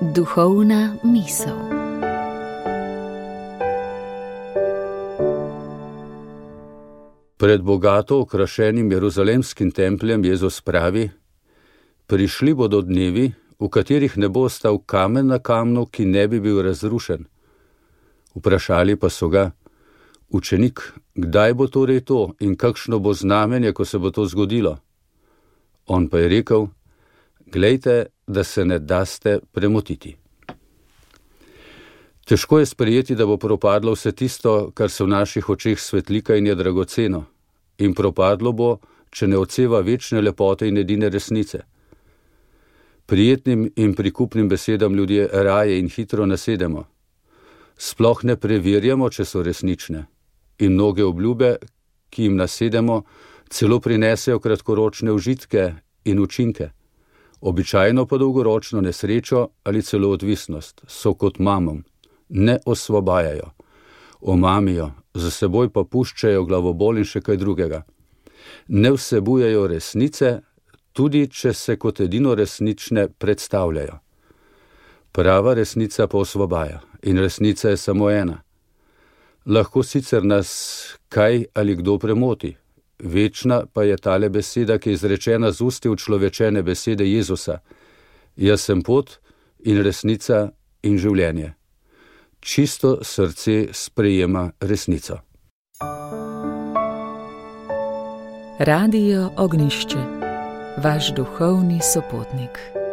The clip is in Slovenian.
Duhovna misel. Pred bogato okrašenim jeruzalemskim templjem Jezus pravi: prišli bodo dnevi, v katerih ne bo ostal kamen na kamnu, ki ne bi bil razrušen. Vprašali pa so ga: učenik, kdaj bo torej to in kakšno bo znamenje, ko se bo to zgodilo? On pa je rekel: glejte, da se ne daste premotiti. Težko je sprejeti, da bo propadlo vse tisto, kar se v naših očeh svetlika in je dragoceno, in propadlo bo, če ne odseva večne lepote in edine resnice. Prijetnim in prikupnim besedam ljudje raje in hitro nasedemo. Sploh ne preverjamo, če so resnične, in mnoge obljube, ki jim nasedemo, celo prinesejo kratkoročne užitke in učinke. Običajno pa dolgoročno nesrečo ali celo odvisnost, so kot mamom. Ne osvobajajo, omamijo, za seboj pa puščajo glavobol in še kaj drugega. Ne vsebujejo resnice, tudi če se kot edino resnične predstavljajo. Prava resnica pa osvobaja in resnica je samo ena. Lahko sicer nas kaj ali kdo premoti, večna pa je tale beseda, ki je izrečena z usti učlovečene besede Jezusa: jaz sem pot in resnica in življenje. Čisto srce sprejema resnico. Radio Ognjišče, vaš duhovni sopotnik.